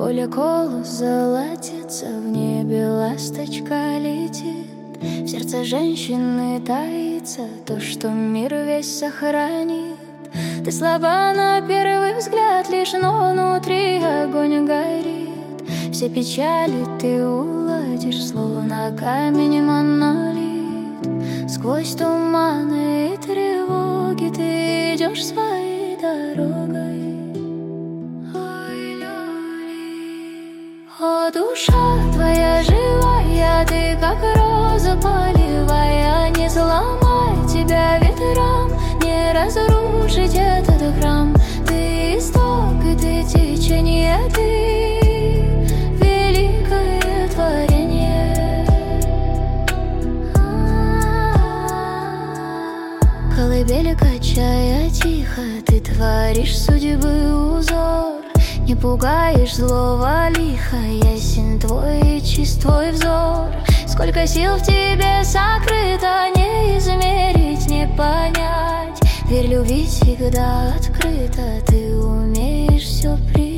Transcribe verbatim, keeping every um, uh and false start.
поле колос золотится, в небе ласточка летит. В сердце женщины таится то, что мир весь сохранит. Ты слаба на первый взгляд лишь, но внутри огонь горит. Все печали ты уладишь, словно камень монолит. Сквозь туманы и тревоги ты идешь своей дорогой. О, душа твоя живая, ты как роза полевая. Не сломай тебя ветрам, не разрушить этот храм. Ты исток и ты течение, ты великое творение. Колыбели качая тихо, ты творишь судьбы узор. Не пугаешь злого лиха, ясен твой и чист твой взор. Сколько сил в тебе сокрыто, не измерить, не понять. Дверь любви всегда открыта, ты умеешь все принять.